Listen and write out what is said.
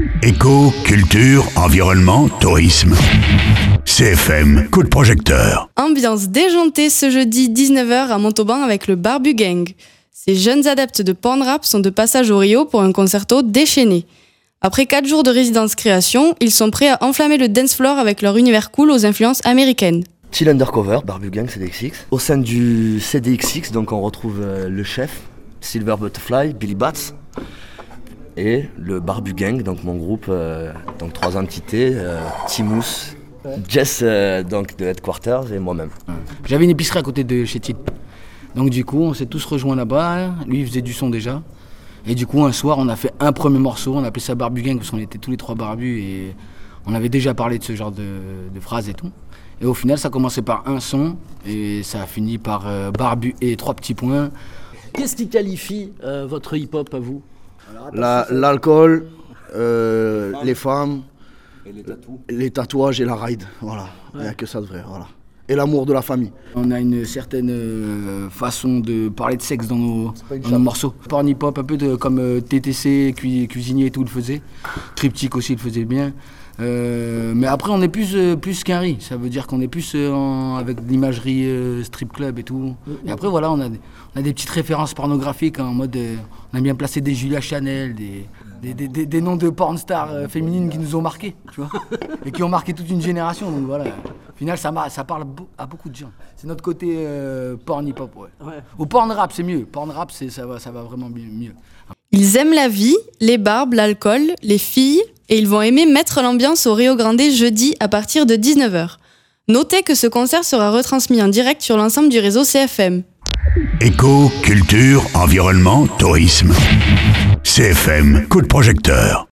Éco, culture, environnement, tourisme. CFM, coup de projecteur. Ambiance déjantée ce jeudi 19h à Montauban avec le Barbu Gang. Ces jeunes adeptes de porn rap sont de passage au Rio pour un concerto déchaîné. Après 4 jours de résidence création, ils sont prêts à enflammer le dance floor avec leur univers cool aux influences américaines. Chill Undercover, Barbu Gang, CDXX. Au sein du CDXX, donc on retrouve le chef, Silver Butterfly, Billy Bats, et le Barbu Gang, donc mon groupe, donc 3 entités, Timous, Jess donc de Headquarters et moi-même. J'avais une épicerie à côté de chez Till. Donc du coup, on s'est tous rejoints là-bas. Lui, il faisait du son déjà. Et du coup, un soir, on a fait un premier morceau. On appelait ça Barbu Gang parce qu'on était tous les 3 barbus et on avait déjà parlé de ce genre de phrases et tout. Et au final, ça a commencé par un son et ça a fini par Barbu et 3 petits points. Qu'est-ce qui qualifie votre hip-hop à vous? L'alcool, les femmes, et les tatouages et la ride, voilà. Il n'y a que ça de vrai, voilà. Et l'amour de la famille. On a une certaine façon de parler de sexe dans nos morceaux. Porn hip-hop, un peu comme TTC, Cuisinier et tout le faisait. Triptyque aussi le faisait bien. Mais après on est plus qu'un riz, ça veut dire qu'on est plus avec l'imagerie strip club et tout. Et après voilà, on a des petites références pornographiques en mode on a bien placé des Julia Chanel, des noms de porn stars féminines qui nous ont marqués, tu vois, et qui ont marqué toute une génération. Donc voilà, au final ça parle à beaucoup de gens. C'est notre côté porn hip hop, ouais. Au porn rap c'est mieux, porn rap ça va vraiment mieux. Ils aiment la vie, les barbes, l'alcool, les filles, et ils vont aimer mettre l'ambiance au Rio Grande jeudi à partir de 19h. Notez que ce concert sera retransmis en direct sur l'ensemble du réseau CFM. Éco, culture, environnement, tourisme. CFM, coup de projecteur.